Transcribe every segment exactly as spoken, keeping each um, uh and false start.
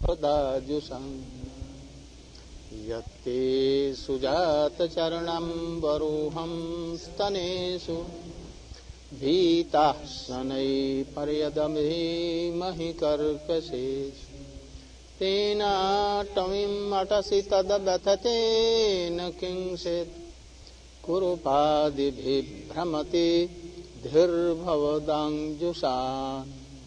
Pradajusam Yate Sujata Charanam Varuham Stanesu Vita Sanai Paryadame Mahikarkases Tena Tamim Atasita Dabatate Nakinset Kurupadi Bhramati Dhir Bhavadang Jusan.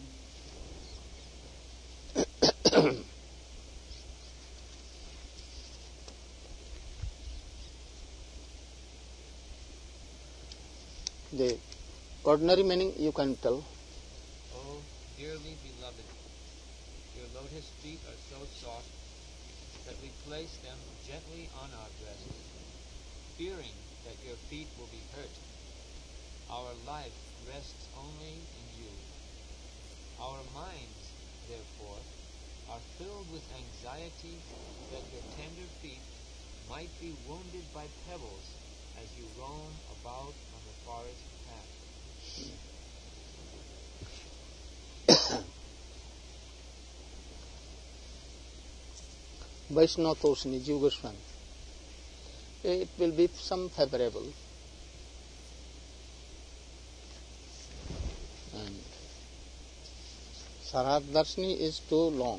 The ordinary meaning you can tell. Oh, dearly beloved, your lotus feet are so soft that we place them gently on our breasts, fearing that your feet will be hurt. Our life rests only in you. Our minds, therefore, are filled with anxiety that your tender feet might be wounded by pebbles as you roam about on the forest path. Vaishnava Tosni, Jiva Goswami. It will be some favorable. And Saradharshini is too long.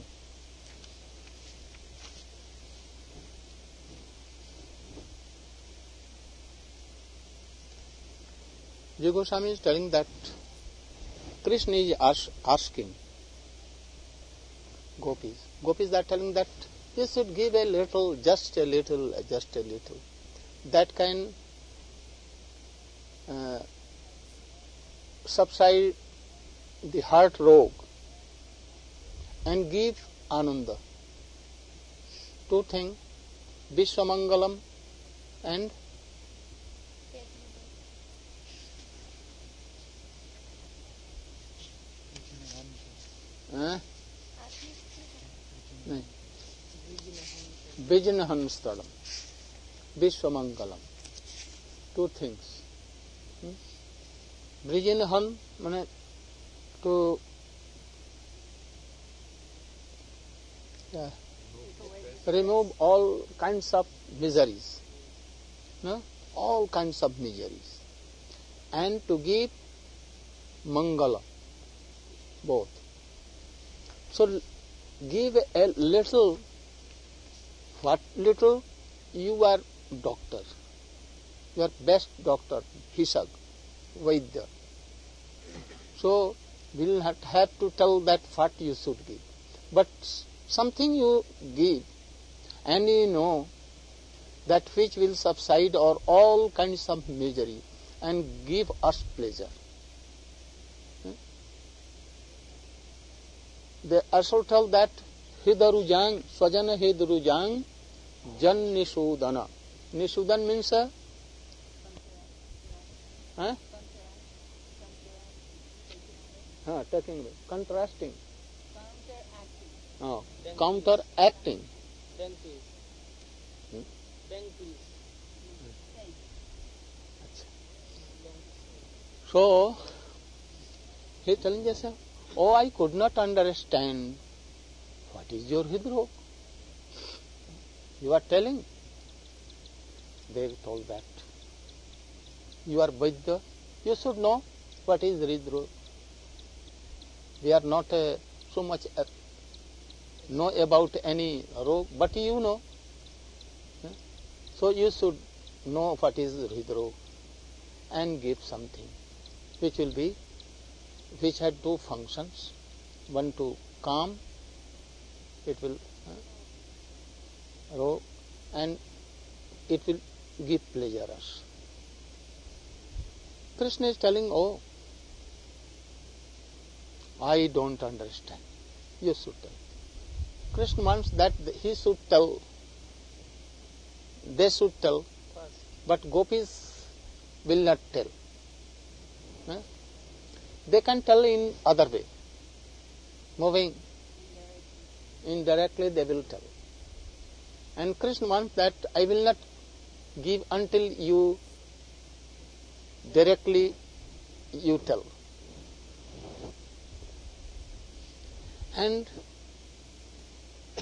Jiva Goswami is telling that Krishna is ask, asking gopis. Gopis are telling that you should give a little, just a little, just a little. That can uh, subside the heart rogue and give ananda. Two things, Vishwamangalam and uh, Vijnahan Sthalam, Vishwamangalam. Two things. Hmm? Vijnahan means to yeah, remove all kinds of miseries. No? All kinds of miseries. And to give Mangala. Both. So give a little. What little? You are doctor. You are best doctor, Hisag, Vaidya. So we will not have to tell that what you should give. But something you give and you know that which will subside or all kinds of misery and give us pleasure. They also tell that Hidarujang, Swajana Hidarujang, Jan Nisudana. Nisudan means uh, huh? Huh, taking, contrasting. Counteracting. Oh, counteracting. Then please. Hmm? Then please. So, he is telling us, oh, I could not understand what is your hidro. You are telling. They told that. You are Vaidya. You should know what is hidro. We are not uh, so much uh, know about any rogue, but you know. Huh? So you should know what is hidro and give something which will be, which had two functions. One to calm, it will uh, rogue, and it will give pleasure us. Krishna is telling, oh, I don't understand. You should tell. Krishna wants that he should tell, they should tell, but gopis will not tell. Huh? They can tell in other way. Moving indirectly they will tell. And Krishna wants that I will not give until you directly you tell. And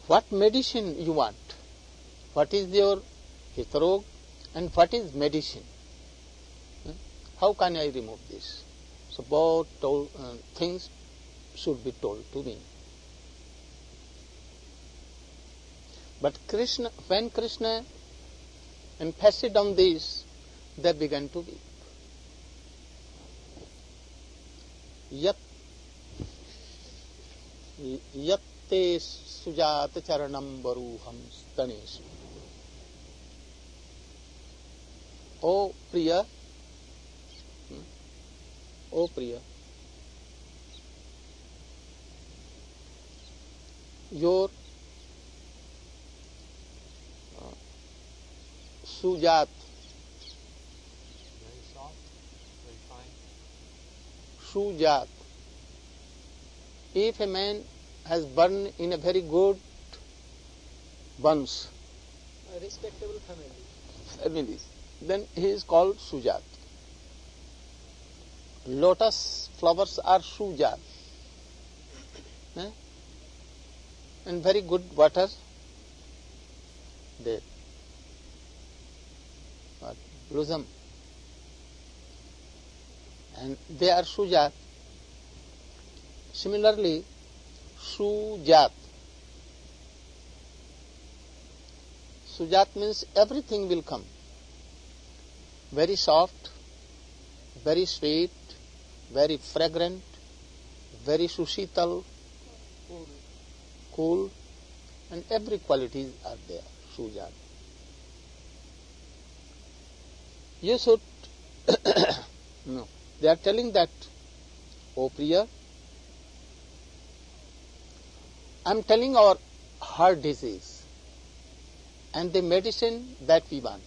what medicine you want? What is your hitrog and what is medicine? How can I remove this? So both told, uh, things should be told to me. But Krishna, when Krishna emphasized on this, they began to weep. Yat yatte sujat charanam varuham stanesu. O Priya, O Priya, your uh, sujat, Very soft, very fine. sujat. If a man has born in a very good bunch, A respectable family. family, then he is called sujat. Lotus flowers are sujat. Eh? And very good water, they what, blossom. And they are sujat. Similarly, sujat. Sujat means everything will come. Very soft, very sweet, very fragrant, very sushital, Cool. cool, and every qualities are there, sujat. You should, no, they are telling that, O Priya, I am telling our heart disease and the medicine that we want.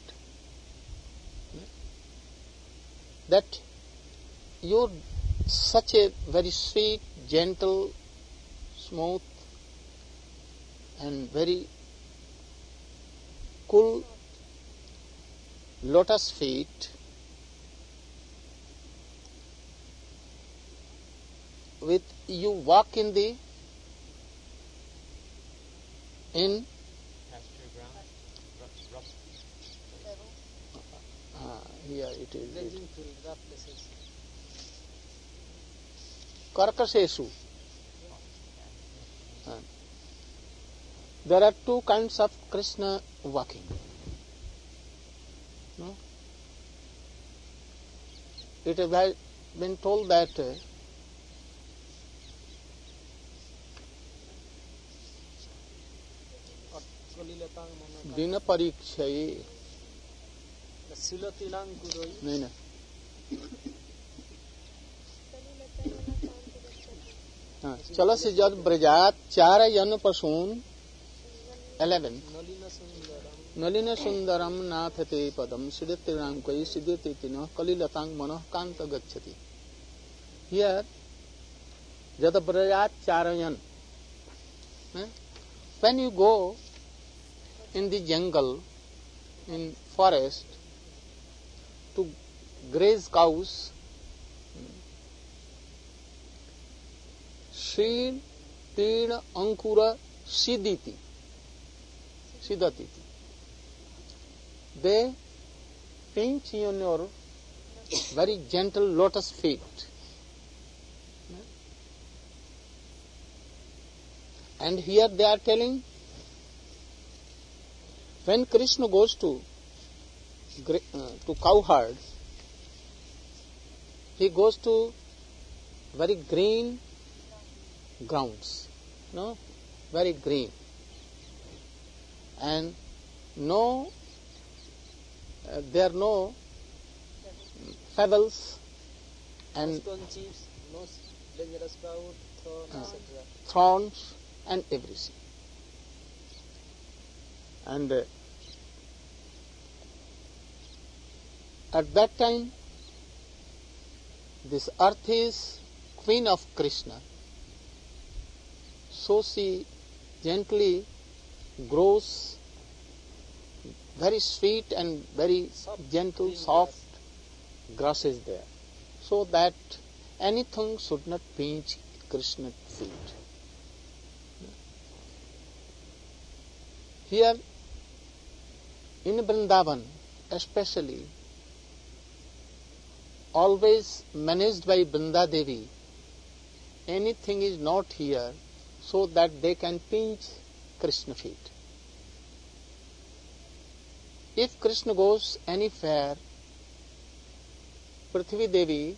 That you're such a very sweet, gentle, smooth, and very cool lotus feet with you walk in the in Pasture ground, rough, rough. uh, here it is it, Raging field, rough places. karkaseshu. Uh, there are two kinds of Krishna walking. No? It has been told that uh, Kalilatang Manaka. Dina Parikshaye. Silatilang Kuroi. नहीं ना हाँ चलो से जद ब्रजात चार यन पशून eleven Nalina Sundaram. Nalin Sundaram नाथते पदम सिद्धते राम कई सिद्धते तिन कलिलतांग मनः कांत गच्छति. Here जद ब्रजात चार यन, when you go in the jungle, in forest, to graze cows, Shri Tina Ankura Siddhiti, Siddhati. They pinch on your very gentle lotus feet. And here they are telling, when Krishna goes to uh, to cow herd, he goes to very green grounds, no, very green, and no, uh, there are no pebbles and Stone chips, no dangerous crowd, thorn, Uh. et cetera. thorns and everything. And uh, at that time, this earth is queen of Krishna. So she gently grows very sweet and very Soft gentle, green soft grasses there, so that anything should not pinch Krishna's feet. Here in Vrindavan, especially, always managed by Vrinda Devi, anything is not here so that they can pinch Krishna feet. If Krishna goes anywhere, Prithvi Devi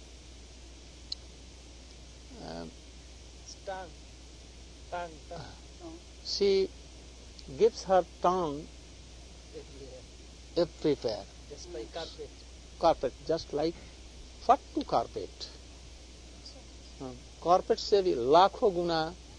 uh, Tongue. Tongue. Tongue. she gives her tongue Everywhere. everywhere. Just like carpet. Carpet, just like what to carpet? Carpet से भी लाखों गुना,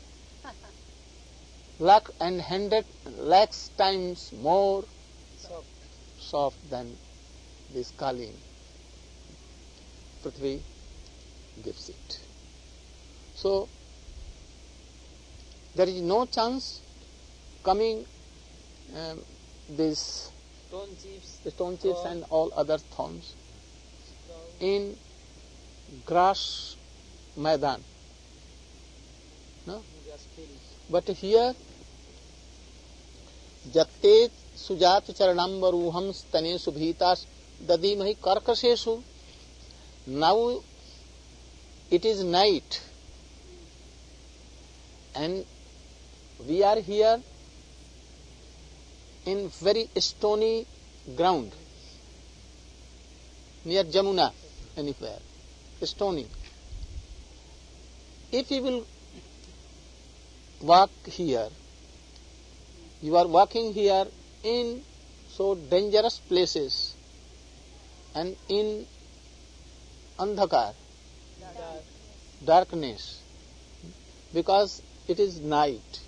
lakh and hundred lakhs times more Soft. soft than this kaleen. Prithvi gives it. So there is no chance coming um, this Stone chips. stone chips Thorn. and all other thorns Brown. in grass maidan. No? Just field. But here, Jatte Sujat Charanambaruham Stane Subhitas Dadimahi Karkasesu. Now it is night and we are here in very stony ground near Jamuna, anywhere, stony. If you will walk here, you are walking here in so dangerous places and in andhakar, Dark. darkness, because it is night.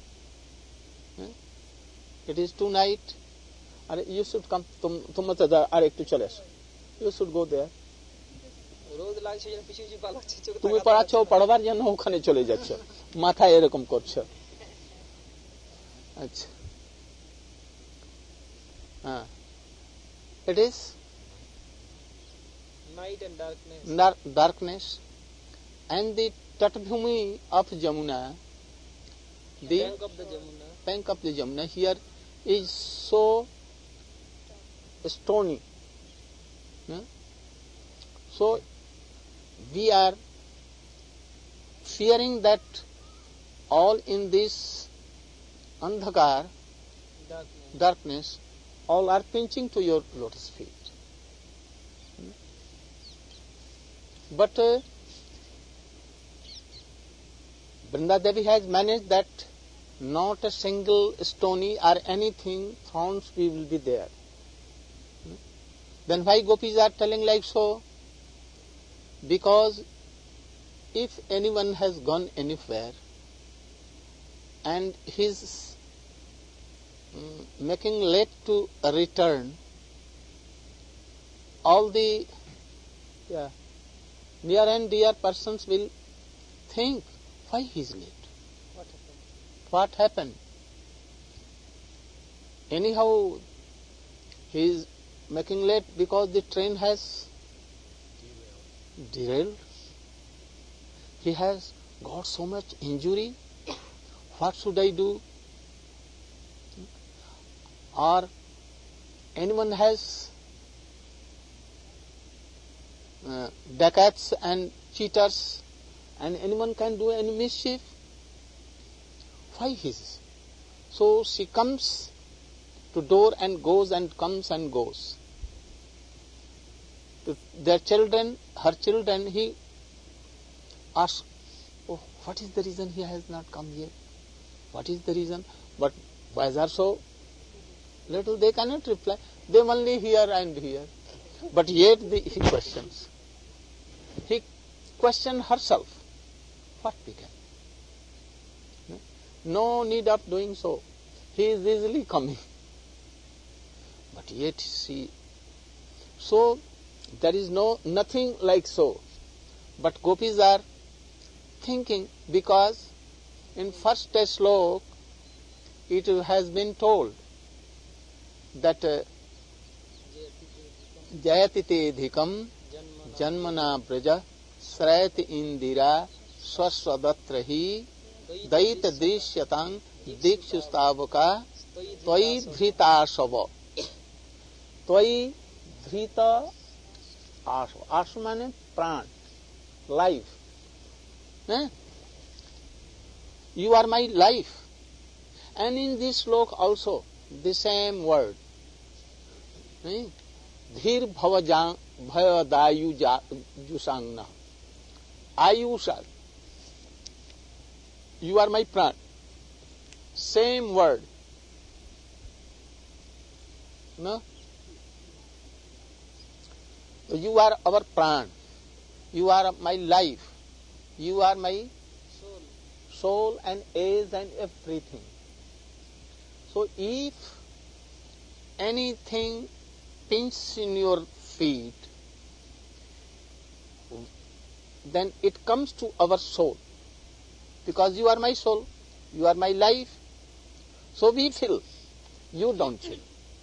It is too night. You should come. tum tum mat ar ekটু চলে আসো. You should go there. রোদ লাগছে যেন পিছু পিছু পালাচ্ছে চোখ তুমি পড়াচ্ছ, পড়বার জন্য ওখানে চলে যাচ্ছ, মাথায় এরকম করছো। আচ্ছা, হ্যাঁ, it is night and darkness. dark, darkness and the tatbhumi of Jamuna, the Bank of the Jamuna. bank of the Jamuna here is so stony. Yeah? So we are fearing that all in this andhakar, Darkness. darkness, all are pinching to your lotus feet. But uh, Vrinda Devi has managed that not a single stony or anything thorns we will be there. Then why gopis are telling like so? Because if anyone has gone anywhere and he's um, making late to return, all the yeah, near and dear persons will think, why he is late? What happened? What happened? Anyhow, he is making late because the train has derailed. He has got so much injury. What should I do? Or anyone has uh, dacoits and cheaters, and anyone can do any mischief. Why is? So she comes to door and goes and comes and goes. To their children, her children, he asks, oh, what is the reason he has not come here? What is the reason? But boys are so little, they cannot reply. They only hear and hear. But yet the, he questions. He questioned herself. What began? No need of doing so. He is easily coming. But yet she, so there is no nothing like so. But gopis are thinking, because in first slok it has been told that uh, jayati te dhikam janmana braja srayati indira swaswadatrahi daita drishyatang dikshustavaka Twai dhrita asava. Twai dhrita asava. Asava means pran, life. Eh? You are my life. And in this slok also, the same word. Eh? Dhir bhava dayu jusangna. Ayusha. You are my pran. Same word. No? You are our pran. You are my life. You are my soul. soul and age and everything. So if anything pinches in your feet, then it comes to our soul. Because you are my soul, you are my life. So we feel, you don't feel.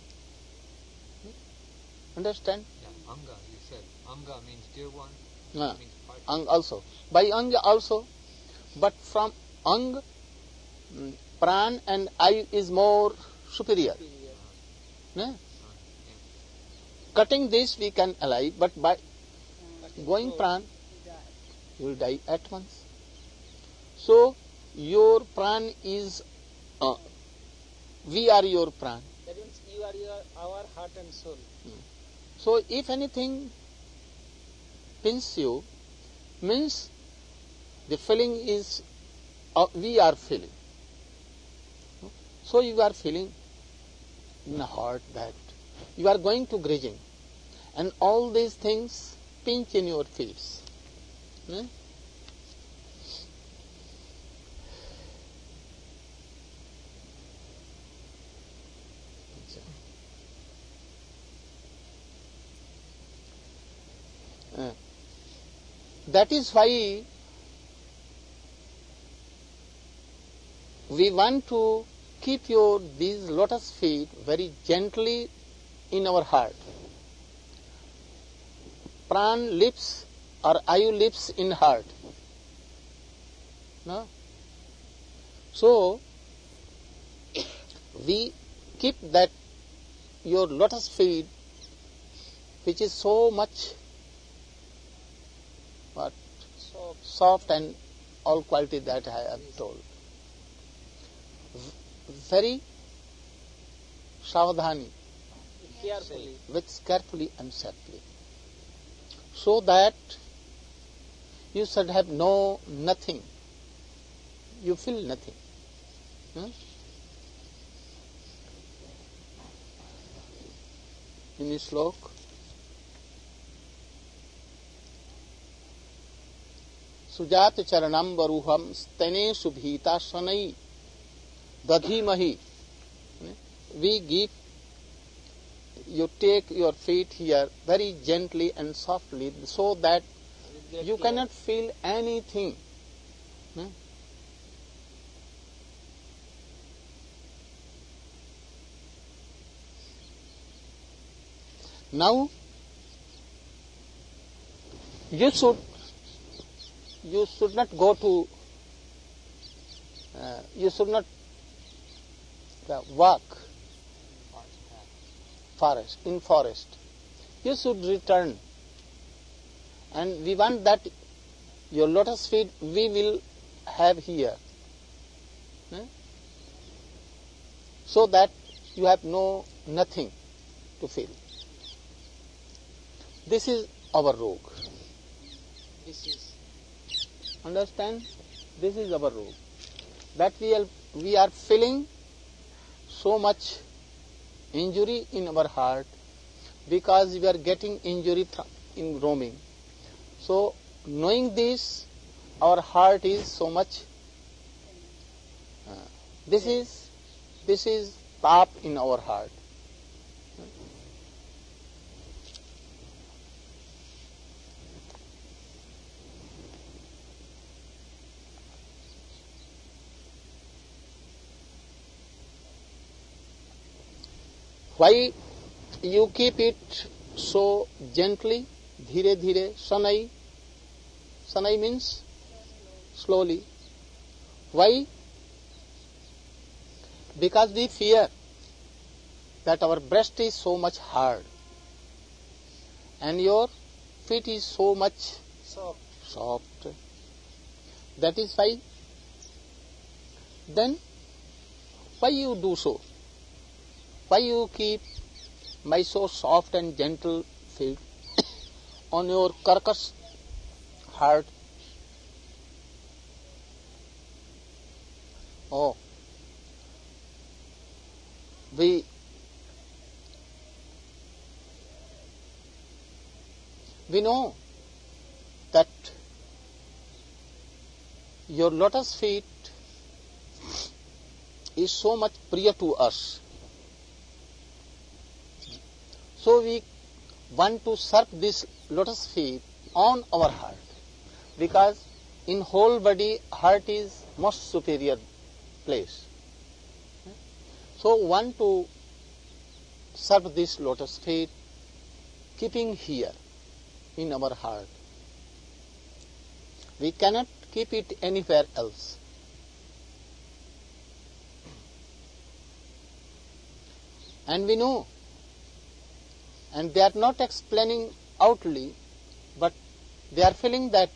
Understand? Yeah, anga, you said. Anga means dear one. No. Means part. Ang also. By ang also. But from ang, mm, pran and I is more superior. Superior. No? Uh, yeah. Cutting this we can alive, but by going So, pran, you will die at once. So, your pran is, uh, we are your pran. that means you are your, our heart and soul. So, if anything pins you, means the feeling is, uh, we are feeling. So, you are feeling in the heart that you are going to grazing, and all these things pinch in your face. Hmm? Uh, that is why we want to keep your these lotus feet very gently in our heart. Pran lips or ayu lips in heart. No? So, we keep that your lotus feet, which is so much what, So, soft and all quality that I have told. Very savadhani, carefully. with carefully and safely, so that you should have no nothing. You feel nothing. Hmm? In this slok, Sujat charanam baruham stene subhita sanai dadhimahi. We give, you take your feet here very gently and softly so that you cannot feel anything. Hmm? Now, you should you should not go to, uh, you should not uh, walk forest, in forest. You should return. And we want that your lotus feet we will have here. Hmm? So that you have no nothing to feel. This is our rog. This is. Understand? This is our rog. That we are, we are feeling so much injury in our heart because we are getting injury from, in roaming. So, knowing this, our heart is so much. Uh, this is this is tap in our heart. Why you keep it so gently, dhire dhire, sanai? Sanai means slowly. Why? Because we fear that our breast is so much hard and your feet is so much soft. soft. That is why, then why you do so? Why you keep my so soft and gentle feet on your carcass heart? Oh, we we know that your lotus feet is so much priya to us. So we want to serve this lotus feet on our heart, because in whole body heart is most superior place. So want to serve this lotus feet, keeping here in our heart. We cannot keep it anywhere else. And we know, and they are not explaining outly, but they are feeling that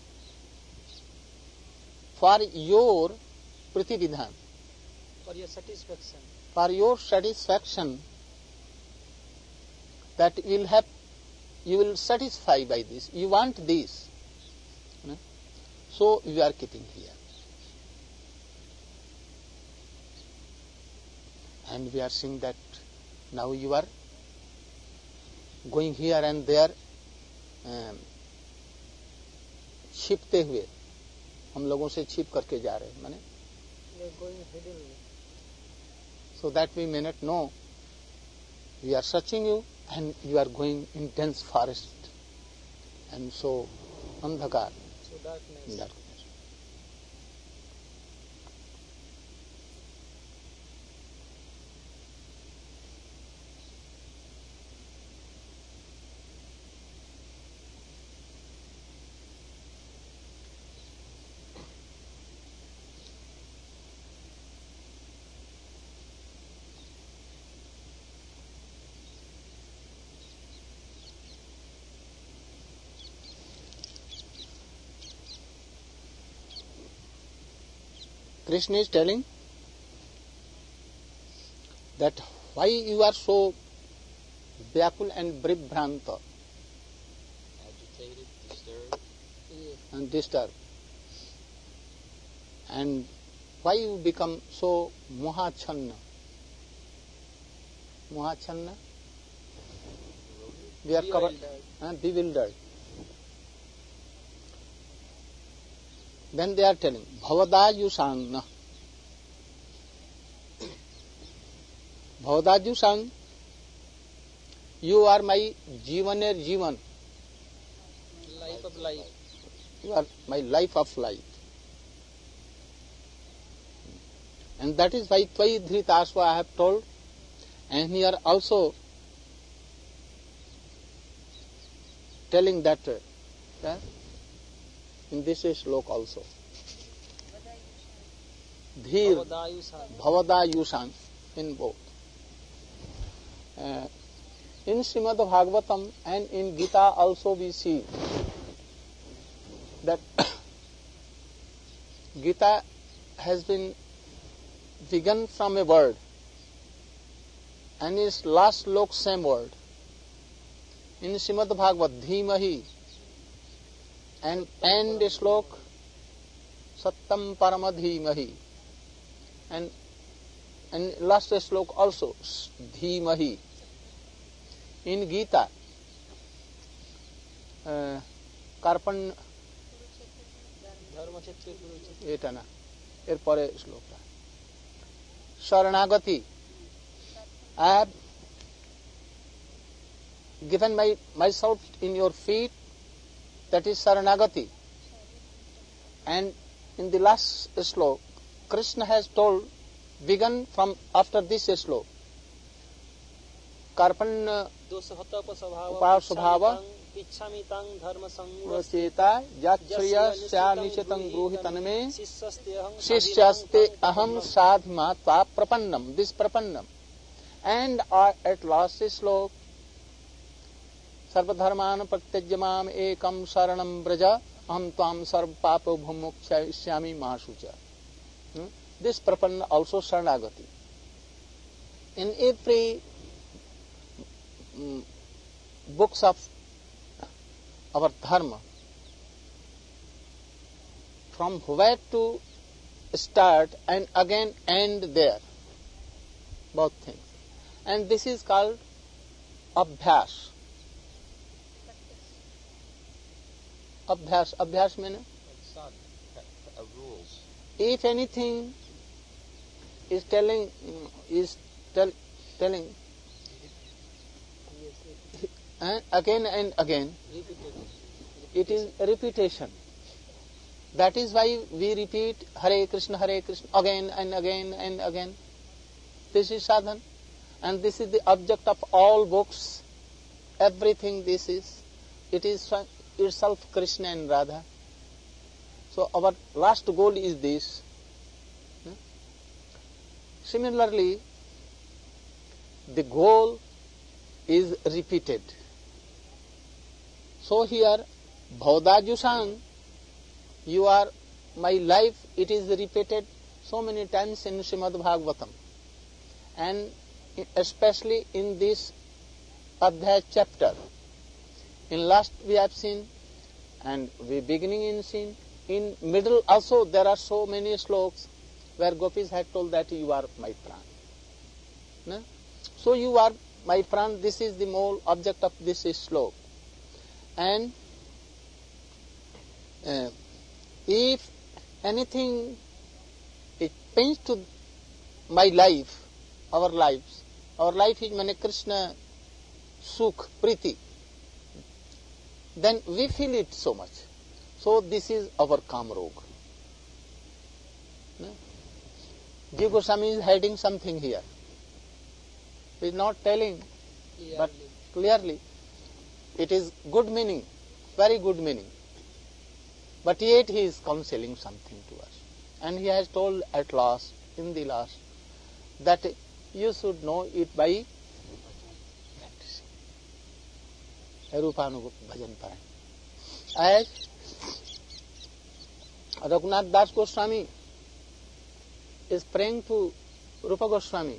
for your pratividhan, For your satisfaction. for your satisfaction, that you will have, you will satisfy by this. You want this, no? So you are keeping here. And we are seeing that now you are going here and there, um, छिपते हुए, हम लोगों से छिप करके जा रहे हैं, माने You are going hidden. so that we may not know. We are searching you and you are going in dense forest, and so andhakar, So darkness. darkness. Krishna is telling that why you are so vyakul and bribhranta Agitated, disturbed. Yes. and disturbed, and why you become so mohachanna. Mohachanna, we are covered, Bewildered. uh, bewildered. Then they are telling, Bhavadayusang. Bhavadayusang, you are my Jivaner Jivan. Life of life. You are my life of life. And that is why Tvai Dhritasva I have told. And here also telling that uh, in this slok also. Dhir, Bhavadayusang. Bhavadayusang, in both. Uh, in Srimad Bhagavatam and in Gita also we see that Gita has been begun from a word, and its last slok same word. In Srimad Bhagavat, Dhimahi, and end slok Sattam Paramadhimahi, and and last slok also Dhimahi. In Gita, uh, Karpan Dharmakshetra Kurukshetra. এটা না, এরপরে শ্লোকটা Sharanagati. I have given my myself in your feet, that is Saranagati. And in the last slok, Krishna has told, begun from after this slok, Karpan Dosahata Pichami tang dharma sangura Cheta Yachriya Syanichetam Gruhitaname Sisyaste Aham Sadhima Tva Prapannam. This Prapannam. And uh, at last slok, sarvadharman pratyajya mam ekam saranam braja aham tvam sarv papo bhumukshayami mahasucha. Hmm? This prapanna also Sharanagati. In every um, books of our dharma, from where to start and again end there, both things. And this is called abhyas. Abhyas, abhyas means uh, rules. If anything is telling, is tell, telling and again and again, it is repetition. That is why we repeat Hare Krishna, Hare Krishna again and again and again. This is sadhana, and this is the object of all books. Everything this is, it is itself Krishna and Radha. So our last goal is this. Similarly, the goal is repeated. So here, Bhaudajusang, you are, my life, it is repeated so many times in Srimad Bhagavatam. And especially in this Adhyaya chapter. In last we have seen, and we beginning in seen, in middle also there are so many slokas where gopis had told that you are my pran. No? So you are my pran, this is the whole object of this sloka. And uh, if anything it pains to my life, our lives, our life is mane Krishna, Sukh, Priti, then we feel it so much. So this is our Kamrog. No? Jiva Goswami is hiding something here. He is not telling, Clearly. but clearly it is good meaning, very good meaning. But yet he is counseling something to us. And he has told at last, in the last, that you should know it by practicing. Rupanuga Bhajan Parayana. As Raghunath Das Goswami is praying to Rupa Goswami,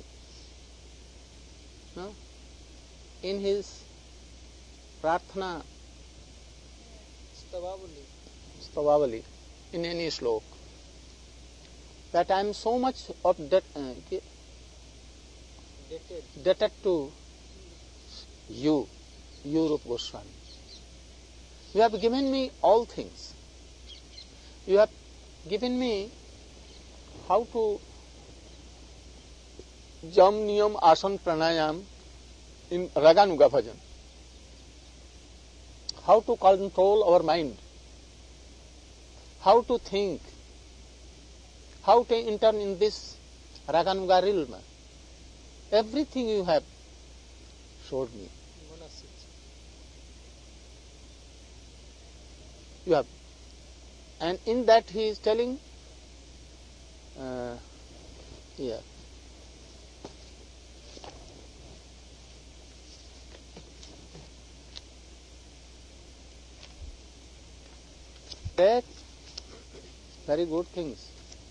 no? In his Prarthana Stavavali. Stavavali, in any slok, that I am so much of that, uh, Dated. indebted to you, you Rupa Goswami. You have given me all things. You have given me how to jam, niyam, asan, pranayam in Raganuga bhajan. How to control our mind. How to think. How to enter in this Raganuga realm. Everything you have showed me. You have. And in that he is telling, uh, here, that very good things.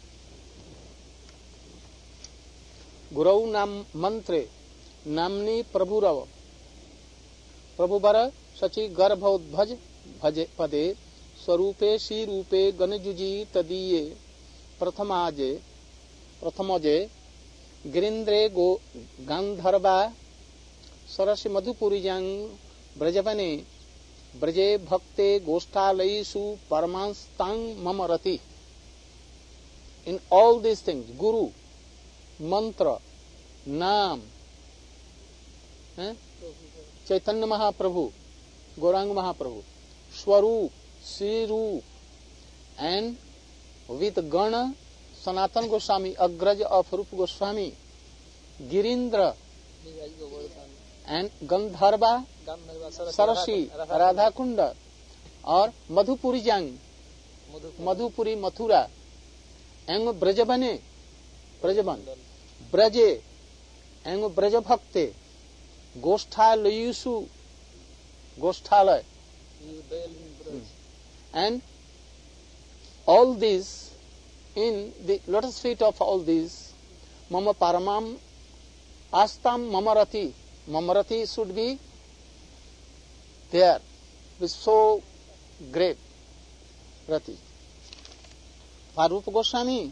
Gurau nam mantre namni prabhurav prabhubara sachi garbhodbhaj bhaje pade स्वरूपे शी रूपे गणजुजी तदीये प्रथमाजे प्रथमजे गिरिंद्रे गो गांधर्वा सरसी मधुपुरीजांग ब्रजवने ब्रजे भक्ते गोष्ठालयीषु परमांस्तांग मम रति. In all these things, Guru, Mantra, Naam, eh? Chaitanya Mahaprabhu, Gauranga Mahaprabhu, Swarup, Sri and with Gana, Sanatana Goswami, Agraj of Rupa Goswami, Girindra, and Gandharva, Sarasi, Radha Kunda, or Madhupuri Jang, Madhupuri Mathura, and Brajabane, Brajaban, Braje, and Brajabhakte, Goshthalayusu, Goshthalay, You dwell in Braj. and all these, in the lotus feet of all these, Mama Paramam Astam Mamarati, Mamarati should be there, with so great Rati. For Rupa Goswami,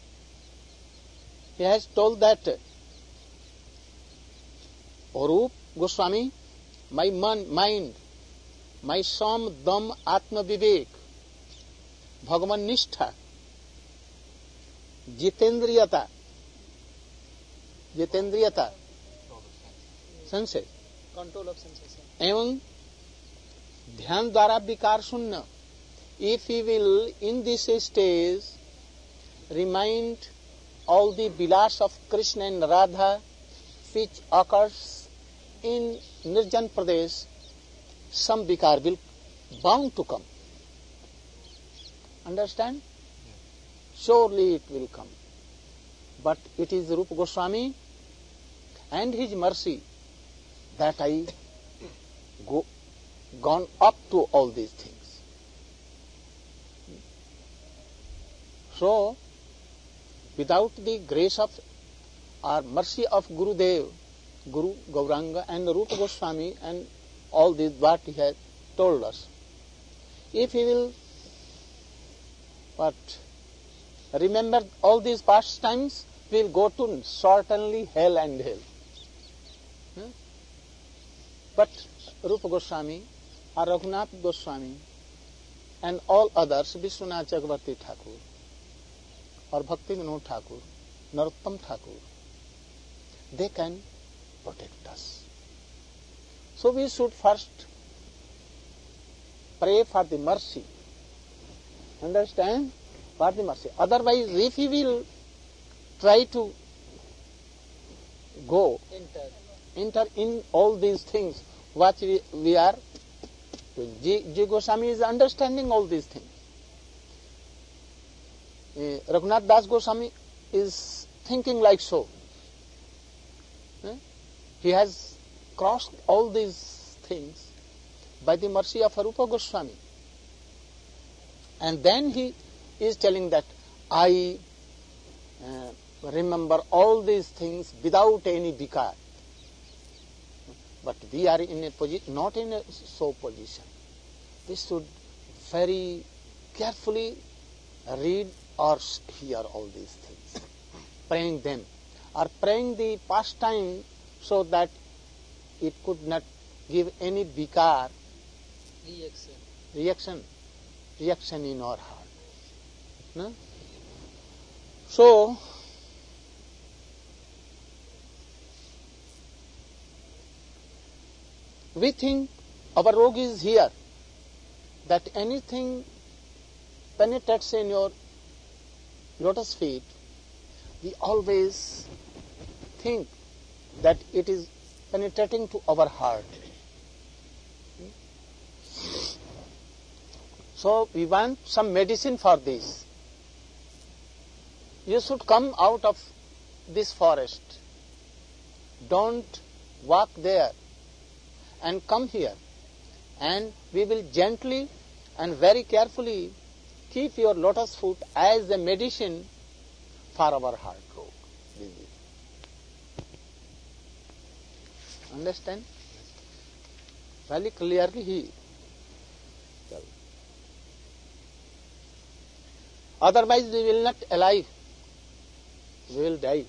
he has told that, O Rupa Goswami, my man, mind, my Sam, Dam, Atma Vivek, Bhagavan Nishtha, Jitendriyata, Jitendriyata, संशय Control of senses. एवं ध्यान द्वारा विकार शून्य. If he will in this stage remind all the vilas of Krishna and Radha which occurs in Nirjan Pradesh, some vikar will bound to come. Understand? Surely it will come. But it is Rupa Goswami and his mercy that I go, gone up to all these things. So, without the grace of or mercy of Gurudev, Guru Gauranga and Rupa Goswami and all this what he has told us, if he will but remember all these past times, we will go to certainly hell and hell. Hmm? But Rupa Goswami or Raghunath Goswami and all others, Vishwanath Chakravarti Thakur or Bhakti Vinod Thakur, Narottam Thakur, they can protect us. So we should first pray for the mercy. Understand? For the mercy. Otherwise, if he will try to go, Enter. enter in all these things, what we, we are doing. G. G. Goswami is understanding all these things. Uh, Raghunath Das Goswami is thinking like so. Eh? He has crossed all these things by the mercy of Rupa Goswami. And then he is telling that I uh, remember all these things without any vikar. But we are in a position, not in a so position. We should very carefully read or hear all these things, praying them, or praying the past time so that it could not give any vikar, Reaction. reaction, reaction in our heart. No? So, we think our rogue is here, that anything penetrates in your lotus feet, we always think that it is penetrating to our heart. So we want some medicine for this. You should come out of this forest. Don't walk there and come here. And we will gently and very carefully keep your lotus foot as a medicine for our heart rogue. Understand? Very clearly he tells. Otherwise we will not alive. We will die.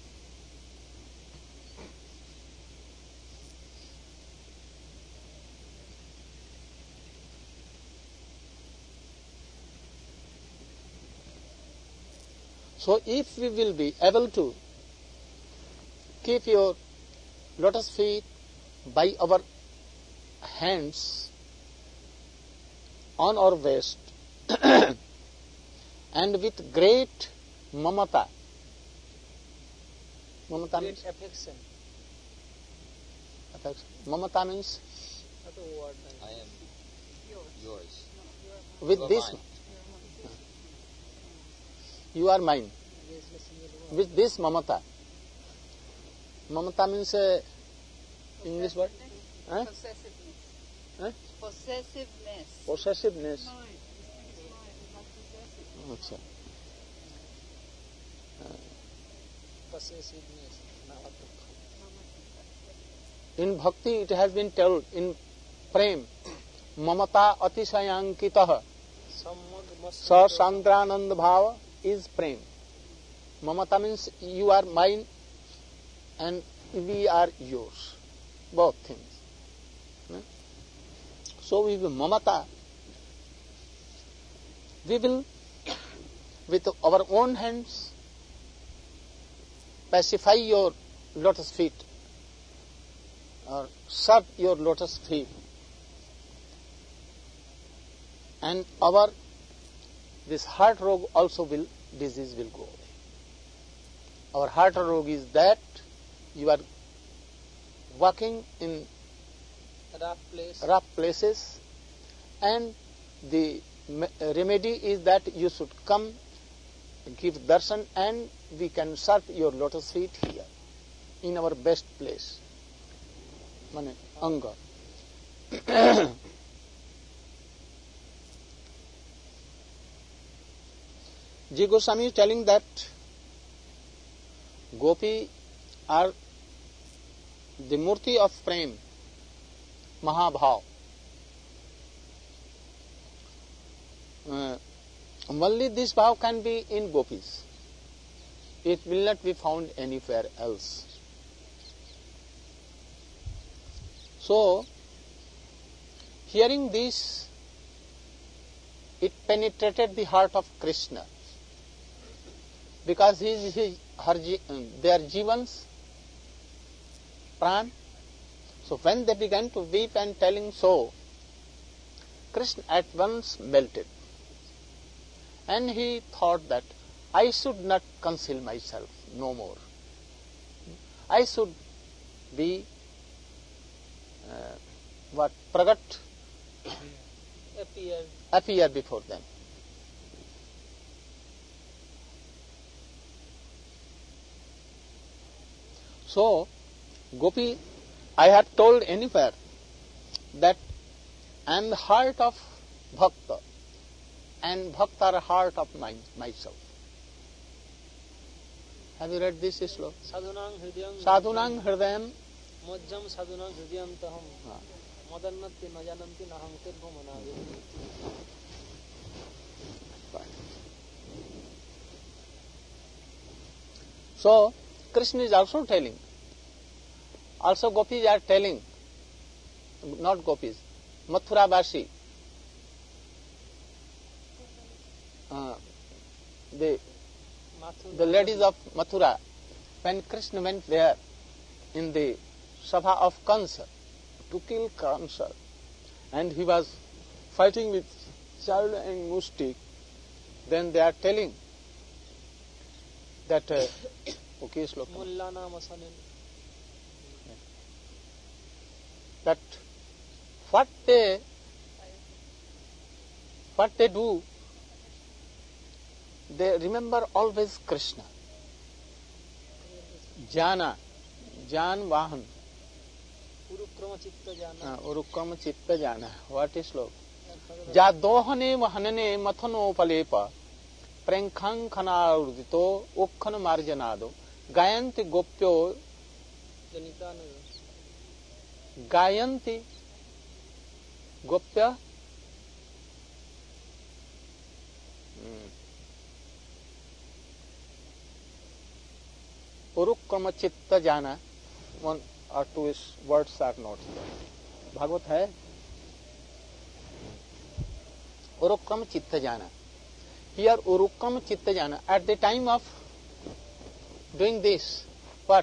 So if we will be able to keep your lotus feet by our hands on our waist and with great mamata. Mamata Great means affection. affection. Mamata means Not a word. I am yours. with You are this mine. you are mine. Yes, listen, you know. With this mamata Mamata means uh, English word? Huh? Possessiveness. Huh? Possessiveness. Possessiveness. Achha. Possessiveness. In bhakti it has been told in prem, mamata atisayankitah sa sandranand bhava is prem. Mamata means you are mine and we are yours. Both things. So we will mamata. We will with our own hands pacify your lotus feet or serve your lotus feet, and our this heart rog also will disease will go away. Our heart rog is that you are walking in rough place. rough places, and the remedy is that you should come, give darshan, and we can serve your lotus feet here in our best place. Mane anga. Ji Goswami is telling that Gopi are the murti of prem, Mahabhav. Uh, only this bhav can be in gopis. It will not be found anywhere else. So, hearing this, it penetrated the heart of Krishna, because his, his, her, their jivans, pran. So when they began to weep and telling so, Krishna at once melted. And he thought that I should not conceal myself no more. I should be uh, what pragat Appear. appear before them. So, Gopi, I have told anywhere that I am the heart of bhakta, and bhakta are heart of my, myself. Have you read this slok? Sadhunang hridayam. Sadhunang hridayam. Mojjam sadhunang hridayam taham. Madannati najananti naham tirgo manave. So, Krishna is also telling. Also gopis are telling, not gopis, Mathura Vashi, uh, the, the ladies of Mathura, when Krishna went there in the Sabha of Kansa to kill Kansa, and he was fighting with child and Mustik, then they are telling that, uh, okay, Slok. That what they what they do, they remember always Krishna. Jana, Jan Vahan. Urukrama chitta jana. Urukrama chitta jana. What is love? Jadohane vahanane mathano palepa prenkhang khana urdito ukhan marjanado gayanti gopyo gayanti gopya urukrama chitta jana. One or two words are not there. Bhagavad hai urukrama chitta jana. Here urukrama chitta jana. At the time of doing this, what?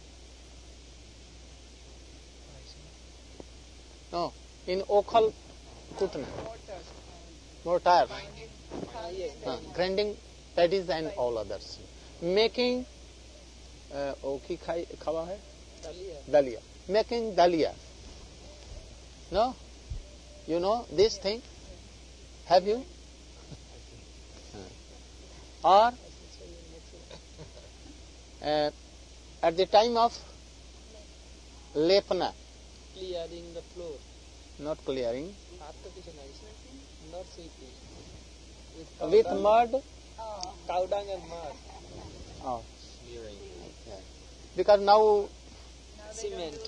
No, in Okhal Kutna. Mortar. Uh, grinding paddies and all others. Making uh, oki khai khawa hai? Dalia. Making dalia. No? You know this thing? Have you? Or uh, at the time of lepna, clearing the floor. not clearing, हाथ तो पीछे नहीं, not sweeping. With cow with dung- mud. cow dung and mud, Oh, Smearing. yeah. Because now, cement.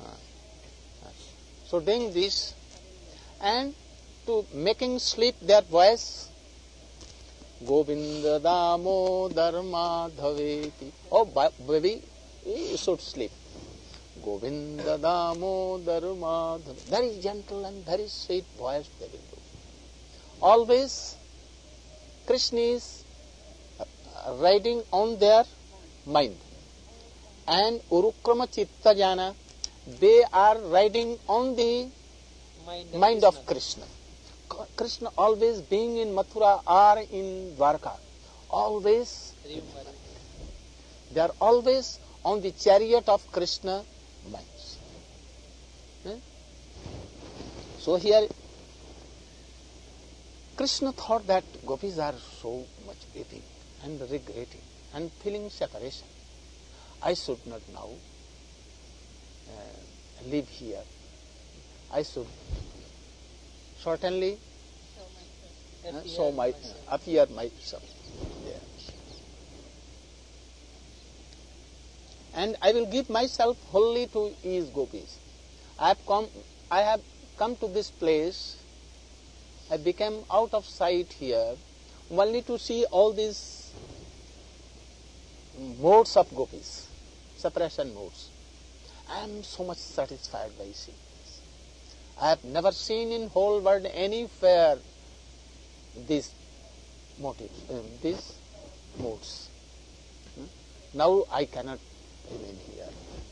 so doing this, and to making sleep their voice, Govinda Damodar Madhaveti. Oh, ba- baby, you should sleep. Govinda Damodar Madhaveti. Very gentle and very sweet voice they will do. Always, Krishna is riding on their mind. And Urukrama Chitta Jana, they are riding on the Mind, mind of Krishna. Krishna always being in Mathura or in Dwarka, always, Remember. they are always on the chariot of Krishna minds. Eh? So here, Krishna thought that gopis are so much weeping and regretting and feeling separation. I should not now uh, live here. I should certainly uh, Appear show my, myself. uh, appear myself there. And I will give myself wholly to these gopis. I have come, I have come to this place. I became out of sight here, only to see all these modes of gopis, separation modes. I am so much satisfied by seeing this. I have never seen in whole world anywhere these motives, um, these modes. Hmm? Now I cannot remain here.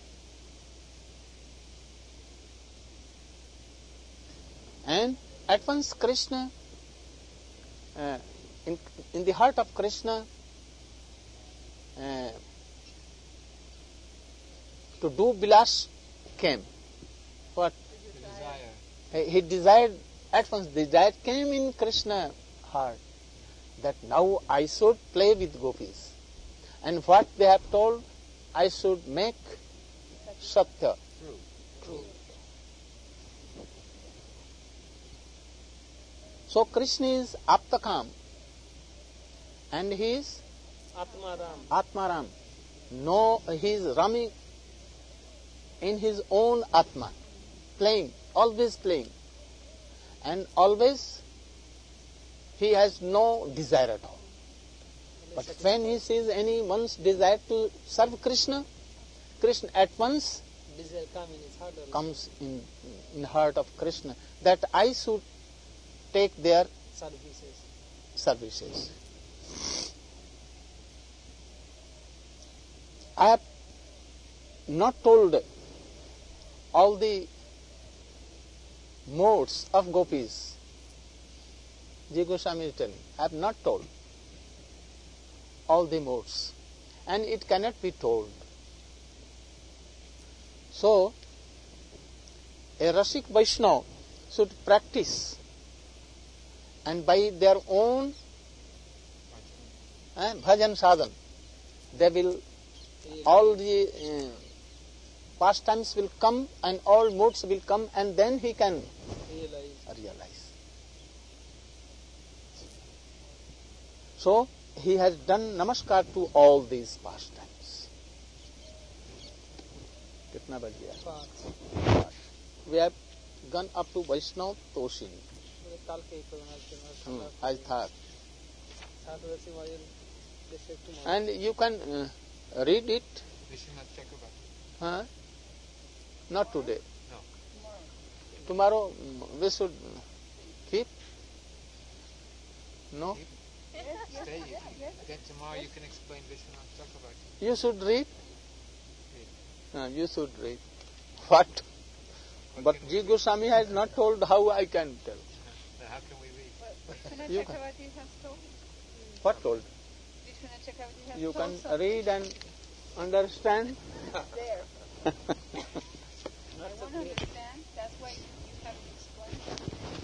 And at once Krishna, uh, in, in the heart of Krishna, uh, to do Vilas came. What? Desire. He, he desired, at once desire came in Krishna's heart that now I should play with gopis. And what they have told, I should make Satya. True. True. So Krishna is Aptakam and he is Atma Ram. Atmaram. No, he is Rami in his own Atma, playing, always playing. And always he has no desire at all. But when he sees anyone's desire to serve Krishna, Krishna at once Desire come in his heart. also. comes in in heart of Krishna that I should take their Services. services. I have not told all the modes of gopis. Ji Goswami is telling, I have not told all the modes, and it cannot be told. So, a Rasik Vaishnava should practice, and by their own eh, bhajan sadhan, they will, all the uh, pastimes will come and all modes will come, and then he can Realize. realize. So, he has done namaskar to all these pastimes. Kitna baj gaya? Path. We have gone up to Vaishnav Toshini. मेरे काल के एक बना के ना Hmm, as thought. सात वर्षी वाले जैसे तुम्हारे And you can uh, read it. Vishwanath Chakravarti. Huh? Not today. No. Tomorrow mm, we should keep. No? Stay. Then tomorrow you can explain Vishwanath Chakravarti. You should read. Read. Uh, you should read. What? What But can Ji we read? Goswami has not told how I can tell. Then how can we read? You Vishwanath can. Chakravarti has told. What told? Vishwanath Chakravarti has You told can something read and understand. there. not I so don't clear. understand. That's why you have to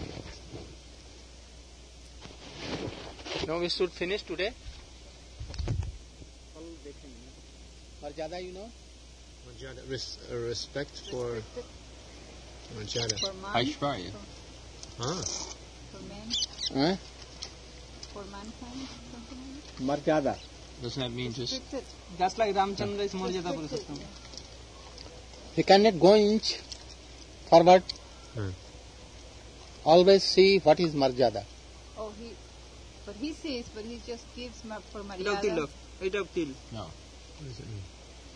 explain. No, we should finish today. कल देखेंगे और ज्यादा you know Marjada, res- uh, respect for Marjada. For man, Aishwarya. Ah. for men, Eh? for mankind, something like that. Marjada. Does that mean just... Restricted. Just like Ramchandra is Marjada Restricted, Purushottam. yeah. He cannot go inch forward. Hmm. Always see what is Marjada. Oh, he, but he says, but he just gives ma- for Eight of till, Maryada. eight of till. No. What does it mean?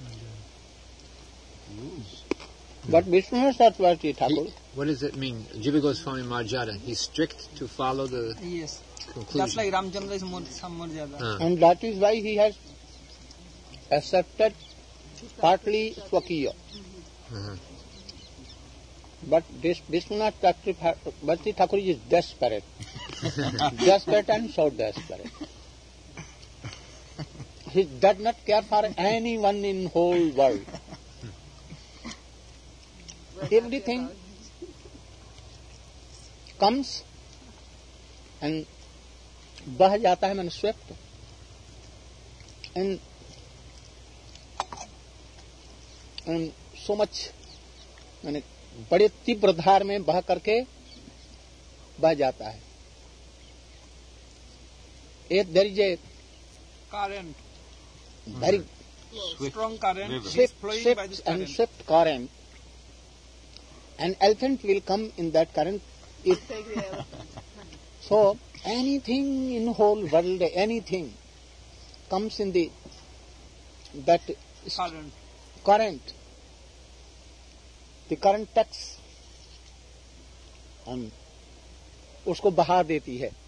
Use. But Vishnu Saraswati Thakur, He- what does it mean? Jiva Goswami Marjada. He's strict to follow the Yes. conclusion. Just like Ramchandra is more, some Marjada. Ah. and that is why he has accepted partly Swakiya. Uh-huh. But this Vishwanath Chakravarti Thakur is desperate. Desperate and so desperate. He does not care for anyone in whole world. We're happy Everything about it. comes and बह जाता है मैंने swept and and so much मैंने बड़े तीव्र धार में बह करके बह जाता है. If there is a Current. very Strong current. It is swift, flowing swift by this and current. swift current, an elephant will come in that current. If Take the elephant. so, anything in whole world, anything comes in the that Current. current, the current takes and उसको बहा देती है.